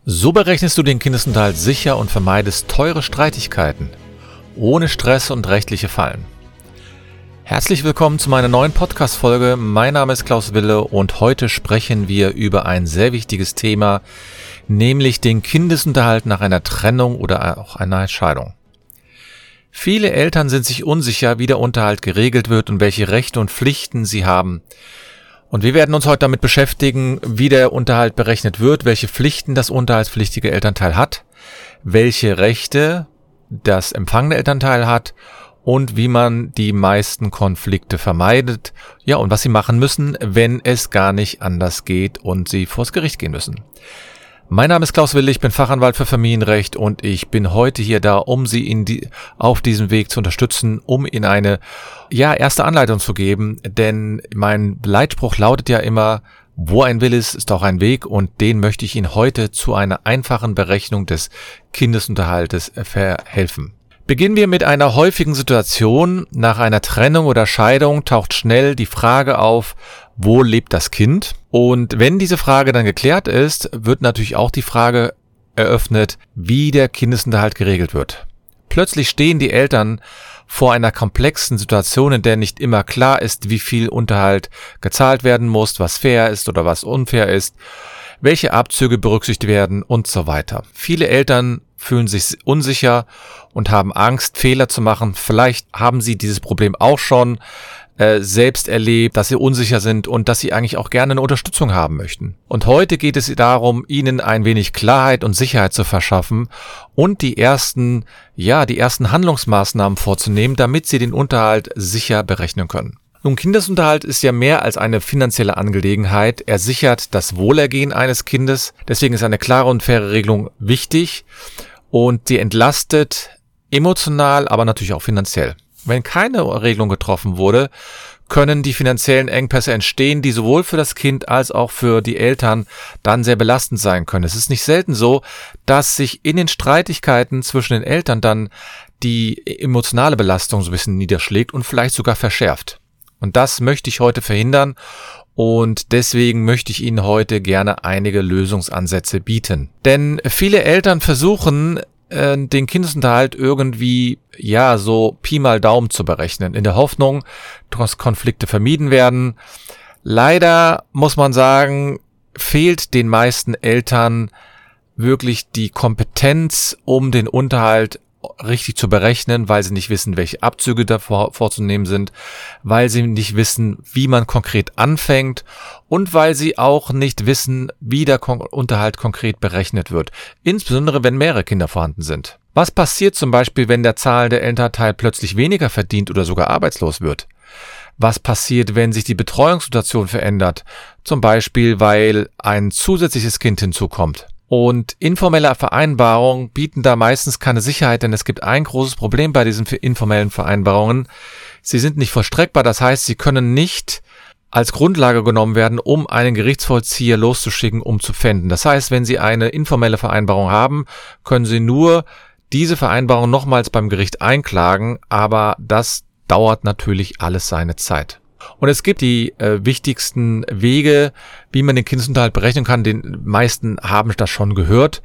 So berechnest du den Kindesunterhalt sicher und vermeidest teure Streitigkeiten, ohne Stress und rechtliche Fallen. Herzlich willkommen zu meiner neuen Podcast-Folge. Mein Name ist Klaus Wille und heute sprechen wir über ein sehr wichtiges Thema, nämlich den Kindesunterhalt nach einer Trennung oder auch einer Scheidung. Viele Eltern sind sich unsicher, wie der Unterhalt geregelt wird und welche Rechte und Pflichten sie haben. Und wir werden uns heute damit beschäftigen, wie der Unterhalt berechnet wird, welche Pflichten das unterhaltspflichtige Elternteil hat, welche Rechte das empfangene Elternteil hat und wie man die meisten Konflikte vermeidet, ja, und was sie machen müssen, wenn es gar nicht anders geht und sie vors Gericht gehen müssen. Mein Name ist Klaus Wille, ich bin Fachanwalt für Familienrecht und ich bin heute hier da, um Sie auf diesem Weg zu unterstützen, um Ihnen eine erste Anleitung zu geben, denn mein Leitspruch lautet ja immer, wo ein Wille ist, ist auch ein Weg, und den möchte ich Ihnen heute zu einer einfachen Berechnung des Kindesunterhaltes verhelfen. Beginnen wir mit einer häufigen Situation. Nach einer Trennung oder Scheidung taucht schnell die Frage auf, wo lebt das Kind? Und wenn diese Frage dann geklärt ist, wird natürlich auch die Frage eröffnet, wie der Kindesunterhalt geregelt wird. Plötzlich stehen die Eltern vor einer komplexen Situation, in der nicht immer klar ist, wie viel Unterhalt gezahlt werden muss, was fair ist oder was unfair ist, welche Abzüge berücksichtigt werden und so weiter. Viele Eltern fühlen sich unsicher und haben Angst, Fehler zu machen. Vielleicht haben sie dieses Problem auch schon selbst erlebt, dass sie unsicher sind und dass sie eigentlich auch gerne eine Unterstützung haben möchten. Und heute geht es darum, Ihnen ein wenig Klarheit und Sicherheit zu verschaffen und die ersten Handlungsmaßnahmen vorzunehmen, damit Sie den Unterhalt sicher berechnen können. Nun, Kindesunterhalt ist ja mehr als eine finanzielle Angelegenheit. Er sichert das Wohlergehen eines Kindes. Deswegen ist eine klare und faire Regelung wichtig und die entlastet emotional, aber natürlich auch finanziell. Wenn keine Regelung getroffen wurde, können die finanziellen Engpässe entstehen, die sowohl für das Kind als auch für die Eltern dann sehr belastend sein können. Es ist nicht selten so, dass sich in den Streitigkeiten zwischen den Eltern dann die emotionale Belastung so ein bisschen niederschlägt und vielleicht sogar verschärft. Und das möchte ich heute verhindern und deswegen möchte ich Ihnen heute gerne einige Lösungsansätze bieten. Denn viele Eltern versuchen, den Kindesunterhalt irgendwie, so Pi mal Daumen zu berechnen, in der Hoffnung, dass Konflikte vermieden werden. Leider muss man sagen, fehlt den meisten Eltern wirklich die Kompetenz, um den Unterhalt richtig zu berechnen, weil sie nicht wissen, welche Abzüge da vorzunehmen sind, weil sie nicht wissen, wie man konkret anfängt und weil sie auch nicht wissen, wie der Unterhalt konkret berechnet wird, insbesondere wenn mehrere Kinder vorhanden sind. Was passiert zum Beispiel, wenn der zahlende Elternteil plötzlich weniger verdient oder sogar arbeitslos wird? Was passiert, wenn sich die Betreuungssituation verändert, zum Beispiel weil ein zusätzliches Kind hinzukommt? Und informelle Vereinbarungen bieten da meistens keine Sicherheit, denn es gibt ein großes Problem bei diesen informellen Vereinbarungen. Sie sind nicht vollstreckbar, das heißt, sie können nicht als Grundlage genommen werden, um einen Gerichtsvollzieher loszuschicken, um zu pfänden. Das heißt, wenn Sie eine informelle Vereinbarung haben, können Sie nur diese Vereinbarung nochmals beim Gericht einklagen, aber das dauert natürlich alles seine Zeit. Und es gibt die wichtigsten Wege, wie man den Kindesunterhalt berechnen kann. Den meisten haben das schon gehört.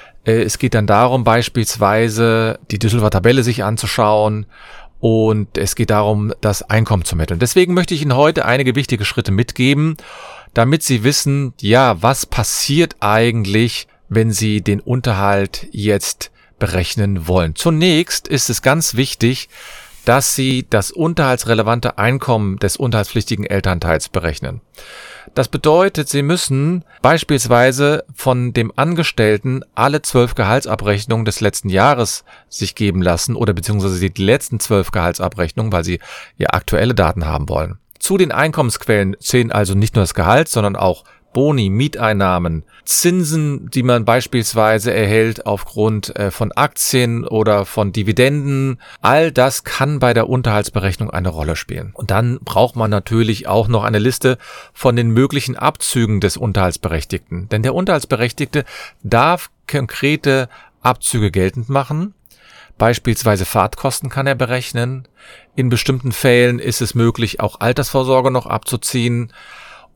Es geht dann darum, beispielsweise die Düsseldorfer Tabelle sich anzuschauen und es geht darum, das Einkommen zu ermitteln. Deswegen möchte ich Ihnen heute einige wichtige Schritte mitgeben, damit Sie wissen, was passiert eigentlich, wenn Sie den Unterhalt jetzt berechnen wollen. Zunächst ist es ganz wichtig, dass Sie das unterhaltsrelevante Einkommen des unterhaltspflichtigen Elternteils berechnen. Das bedeutet, Sie müssen beispielsweise von dem Angestellten alle 12 Gehaltsabrechnungen des letzten Jahres sich geben lassen oder beziehungsweise die letzten 12 Gehaltsabrechnungen, weil Sie aktuelle Daten haben wollen. Zu den Einkommensquellen zählen also nicht nur das Gehalt, sondern auch Boni, Mieteinnahmen, Zinsen, die man beispielsweise erhält aufgrund von Aktien oder von Dividenden. All das kann bei der Unterhaltsberechnung eine Rolle spielen. Und dann braucht man natürlich auch noch eine Liste von den möglichen Abzügen des Unterhaltsberechtigten. Denn der Unterhaltsberechtigte darf konkrete Abzüge geltend machen. Beispielsweise Fahrtkosten kann er berechnen. In bestimmten Fällen ist es möglich, auch Altersvorsorge noch abzuziehen.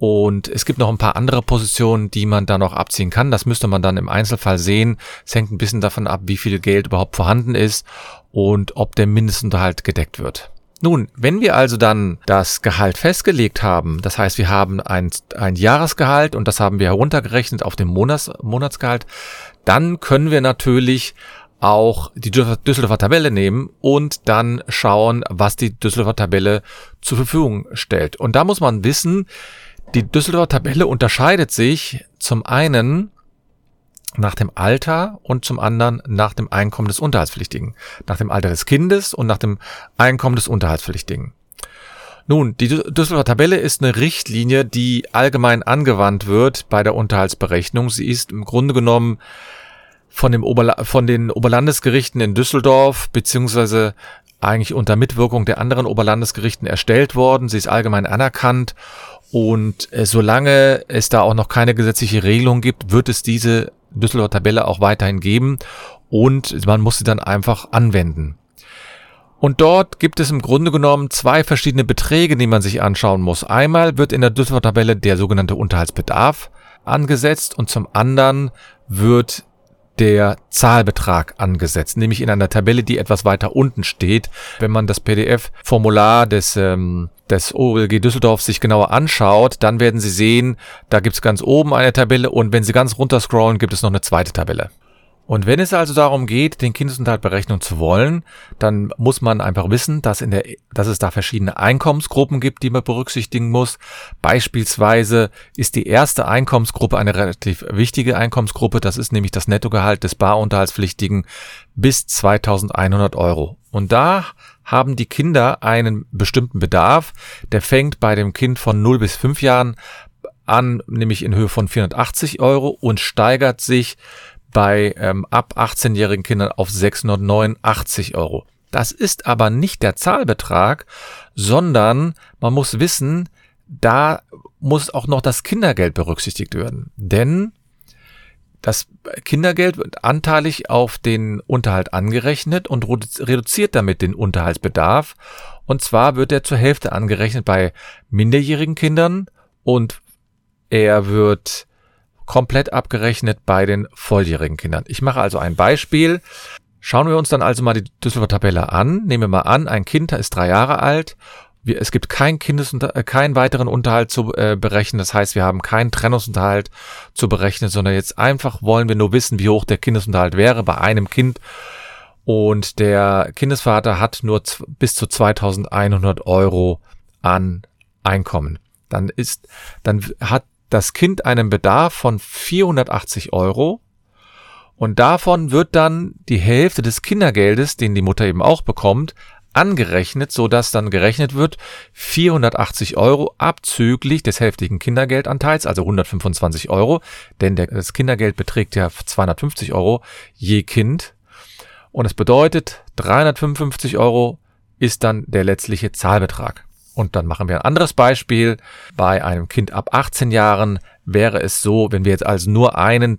Und es gibt noch ein paar andere Positionen, die man da noch abziehen kann. Das müsste man dann im Einzelfall sehen. Es hängt ein bisschen davon ab, wie viel Geld überhaupt vorhanden ist und ob der Mindestunterhalt gedeckt wird. Nun, wenn wir also dann das Gehalt festgelegt haben, das heißt, wir haben ein Jahresgehalt und das haben wir heruntergerechnet auf den Monatsgehalt, dann können wir natürlich auch die Düsseldorfer Tabelle nehmen und dann schauen, was die Düsseldorfer Tabelle zur Verfügung stellt. Und da muss man wissen, die Düsseldorfer Tabelle unterscheidet sich zum einen nach dem Alter und zum anderen nach dem Einkommen des Unterhaltspflichtigen. Nach dem Alter des Kindes und nach dem Einkommen des Unterhaltspflichtigen. Nun, die Düsseldorfer Tabelle ist eine Richtlinie, die allgemein angewandt wird bei der Unterhaltsberechnung. Sie ist im Grunde genommen von den Oberlandesgerichten in Düsseldorf beziehungsweise eigentlich unter Mitwirkung der anderen Oberlandesgerichten erstellt worden. Sie ist allgemein anerkannt und solange es da auch noch keine gesetzliche Regelung gibt, wird es diese Düsseldorfer Tabelle auch weiterhin geben und man muss sie dann einfach anwenden. Und dort gibt es im Grunde genommen zwei verschiedene Beträge, die man sich anschauen muss. Einmal wird in der Düsseldorfer Tabelle der sogenannte Unterhaltsbedarf angesetzt und zum anderen wird der Zahlbetrag angesetzt, nämlich in einer Tabelle, die etwas weiter unten steht. Wenn man das PDF-Formular des OLG Düsseldorf sich genauer anschaut, dann werden Sie sehen, da gibt es ganz oben eine Tabelle und wenn Sie ganz runter scrollen, gibt es noch eine zweite Tabelle. Und wenn es also darum geht, den Kindesunterhalt berechnen zu wollen, dann muss man einfach wissen, dass es da verschiedene Einkommensgruppen gibt, die man berücksichtigen muss. Beispielsweise ist die erste Einkommensgruppe eine relativ wichtige Einkommensgruppe. Das ist nämlich das Nettogehalt des Barunterhaltspflichtigen bis 2.100 Euro. Und da haben die Kinder einen bestimmten Bedarf. Der fängt bei dem Kind von 0 bis 5 Jahren an, nämlich in Höhe von 480 Euro und steigert sich bei ab 18-jährigen Kindern auf 689 Euro. Das ist aber nicht der Zahlbetrag, sondern man muss wissen, da muss auch noch das Kindergeld berücksichtigt werden. Denn das Kindergeld wird anteilig auf den Unterhalt angerechnet und reduziert damit den Unterhaltsbedarf. Und zwar wird er zur Hälfte angerechnet bei minderjährigen Kindern und er wird komplett abgerechnet bei den volljährigen Kindern. Ich mache also ein Beispiel. Schauen wir uns dann also mal die Düsseldorfer Tabelle an. Nehmen wir mal an, ein Kind ist 3 Jahre alt. Es gibt keinen weiteren Unterhalt zu berechnen. Das heißt, wir haben keinen Trennungsunterhalt zu berechnen, sondern jetzt einfach wollen wir nur wissen, wie hoch der Kindesunterhalt wäre bei einem Kind. Und der Kindesvater hat nur bis zu 2.100 Euro an Einkommen. Dann hat das Kind einen Bedarf von 480 Euro und davon wird dann die Hälfte des Kindergeldes, den die Mutter eben auch bekommt, angerechnet, sodass dann gerechnet wird 480 Euro abzüglich des hälftigen Kindergeldanteils, also 125 Euro, denn das Kindergeld beträgt ja 250 Euro je Kind und es bedeutet 355 Euro ist dann der letztliche Zahlbetrag. Und dann machen wir ein anderes Beispiel. Bei einem Kind ab 18 Jahren wäre es so, wenn wir jetzt also nur eine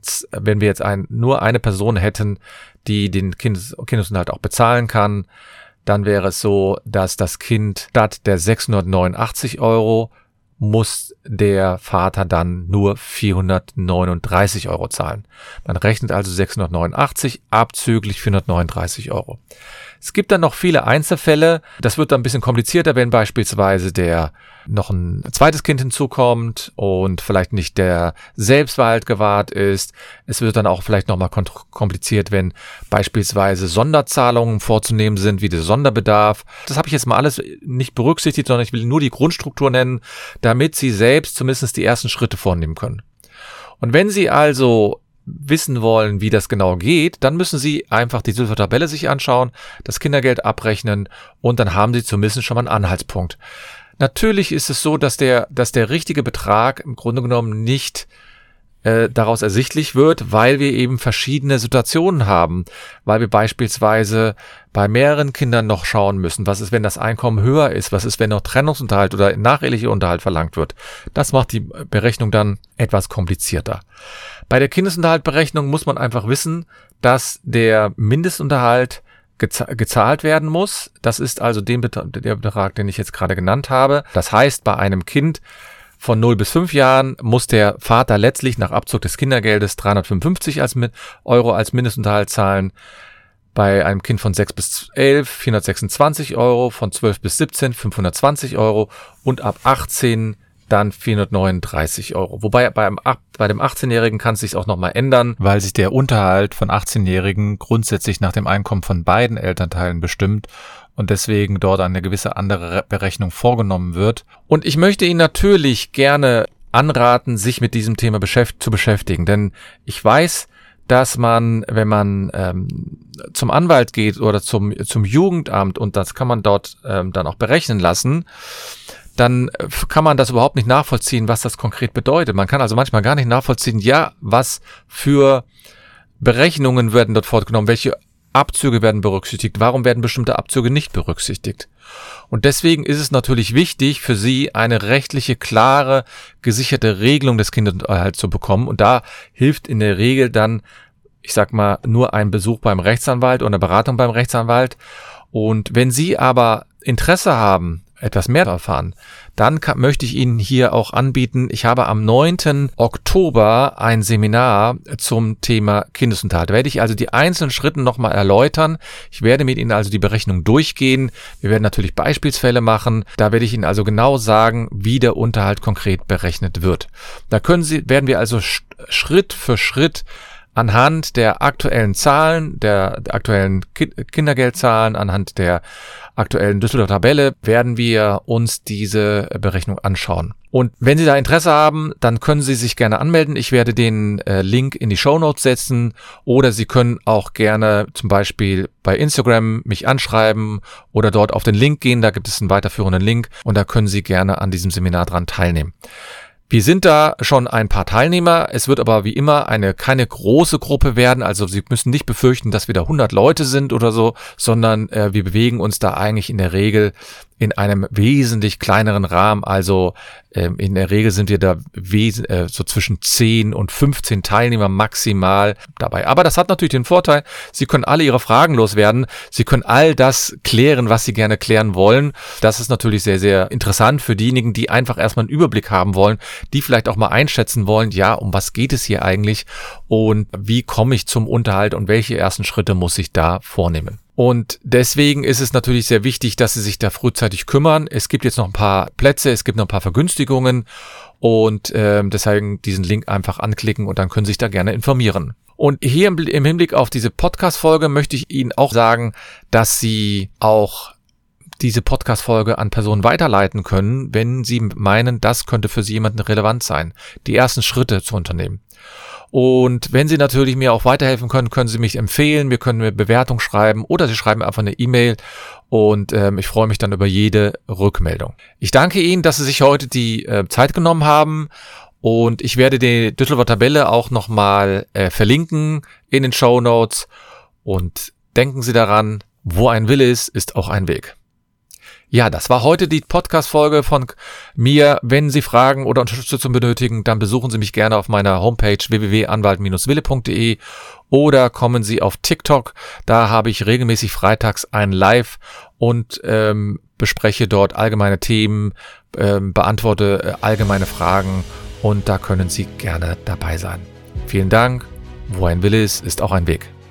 Person hätten, die den Kindesunterhalt auch bezahlen kann, dann wäre es so, dass das Kind statt der 689 Euro muss der Vater dann nur 439 Euro zahlen. Man rechnet also 689 abzüglich 439 Euro. Es gibt dann noch viele Einzelfälle. Das wird dann ein bisschen komplizierter, wenn beispielsweise noch ein zweites Kind hinzukommt und vielleicht nicht der Selbstbehalt gewahrt ist. Es wird dann auch vielleicht nochmal kompliziert, wenn beispielsweise Sonderzahlungen vorzunehmen sind, wie der Sonderbedarf. Das habe ich jetzt mal alles nicht berücksichtigt, sondern ich will nur die Grundstruktur nennen, damit Sie selbst zumindest die ersten Schritte vornehmen können. Und wenn Sie also wissen wollen, wie das genau geht, dann müssen Sie einfach die Düsseldorfer Tabelle sich anschauen, das Kindergeld abrechnen und dann haben Sie zumindest schon mal einen Anhaltspunkt. Natürlich ist es so, dass der richtige Betrag im Grunde genommen nicht daraus ersichtlich wird, weil wir eben verschiedene Situationen haben, weil wir beispielsweise bei mehreren Kindern noch schauen müssen, was ist, wenn das Einkommen höher ist, was ist, wenn noch Trennungsunterhalt oder nacheheliche Unterhalt verlangt wird. Das macht die Berechnung dann etwas komplizierter. Bei der Kindesunterhaltberechnung muss man einfach wissen, dass der Mindestunterhalt gezahlt werden muss. Das ist also der Betrag, den ich jetzt gerade genannt habe. Das heißt, bei einem Kind von 0 bis 5 Jahren muss der Vater letztlich nach Abzug des Kindergeldes 355 Euro als Mindestunterhalt zahlen. Bei einem Kind von 6 bis 11 426 Euro, von 12 bis 17 520 Euro und ab 18 dann 439 Euro. Wobei bei dem 18-Jährigen kann es sich auch nochmal ändern, weil sich der Unterhalt von 18-Jährigen grundsätzlich nach dem Einkommen von beiden Elternteilen bestimmt und deswegen dort eine gewisse andere Berechnung vorgenommen wird. Und ich möchte Ihnen natürlich gerne anraten, sich mit diesem Thema zu beschäftigen, denn ich weiß, dass man, wenn man zum Anwalt geht oder zum Jugendamt und das kann man dort dann auch berechnen lassen, dann kann man das überhaupt nicht nachvollziehen, was das konkret bedeutet. Man kann also manchmal gar nicht nachvollziehen, was für Berechnungen werden dort fortgenommen, welche Abzüge werden berücksichtigt, warum werden bestimmte Abzüge nicht berücksichtigt. Und deswegen ist es natürlich wichtig für Sie, eine rechtliche, klare, gesicherte Regelung des Kinderunterhalts zu bekommen. Und da hilft in der Regel dann, ich sag mal, nur ein Besuch beim Rechtsanwalt oder eine Beratung beim Rechtsanwalt. Und wenn Sie aber Interesse haben, etwas mehr erfahren, dann möchte ich Ihnen hier auch anbieten, ich habe am 9. Oktober ein Seminar zum Thema Kindesunterhalt. Da werde ich also die einzelnen Schritte nochmal erläutern. Ich werde mit Ihnen also die Berechnung durchgehen. Wir werden natürlich Beispielsfälle machen. Da werde ich Ihnen also genau sagen, wie der Unterhalt konkret berechnet wird. Da werden wir also Schritt für Schritt anhand der aktuellen Zahlen, der aktuellen Kindergeldzahlen, anhand der aktuellen Düsseldorfer Tabelle werden wir uns diese Berechnung anschauen. Und wenn Sie da Interesse haben, dann können Sie sich gerne anmelden. Ich werde den Link in die Shownotes setzen oder Sie können auch gerne zum Beispiel bei Instagram mich anschreiben oder dort auf den Link gehen. Da gibt es einen weiterführenden Link und da können Sie gerne an diesem Seminar dran teilnehmen. Wir sind da schon ein paar Teilnehmer, es wird aber wie immer keine große Gruppe werden, also Sie müssen nicht befürchten, dass wir da 100 Leute sind oder so, sondern wir bewegen uns da eigentlich in der Regel in einem wesentlich kleineren Rahmen, also in der Regel sind wir da so zwischen 10 und 15 Teilnehmer maximal dabei. Aber das hat natürlich den Vorteil, Sie können alle Ihre Fragen loswerden, Sie können all das klären, was Sie gerne klären wollen. Das ist natürlich sehr, sehr interessant für diejenigen, die einfach erstmal einen Überblick haben wollen, die vielleicht auch mal einschätzen wollen, ja, um was geht es hier eigentlich und wie komme ich zum Unterhalt und welche ersten Schritte muss ich da vornehmen. Und deswegen ist es natürlich sehr wichtig, dass Sie sich da frühzeitig kümmern. Es gibt jetzt noch ein paar Plätze, es gibt noch ein paar Vergünstigungen und deswegen diesen Link einfach anklicken und dann können Sie sich da gerne informieren. Und hier im Hinblick auf diese Podcast-Folge möchte ich Ihnen auch sagen, dass Sie auch diese Podcast-Folge an Personen weiterleiten können, wenn Sie meinen, das könnte für Sie jemanden relevant sein, die ersten Schritte zu unternehmen. Und wenn Sie natürlich mir auch weiterhelfen können, können Sie mich empfehlen, wir können eine Bewertung schreiben oder Sie schreiben einfach eine E-Mail und ich freue mich dann über jede Rückmeldung. Ich danke Ihnen, dass Sie sich heute die Zeit genommen haben und ich werde die Düsseldorfer Tabelle auch nochmal verlinken in den Shownotes und denken Sie daran, wo ein Wille ist, ist auch ein Weg. Ja, das war heute die Podcast-Folge von mir. Wenn Sie Fragen oder Unterstützung benötigen, dann besuchen Sie mich gerne auf meiner Homepage www.anwalt-wille.de oder kommen Sie auf TikTok. Da habe ich regelmäßig freitags ein Live und bespreche dort allgemeine Themen, beantworte allgemeine Fragen und da können Sie gerne dabei sein. Vielen Dank. Wo ein Wille ist, ist auch ein Weg.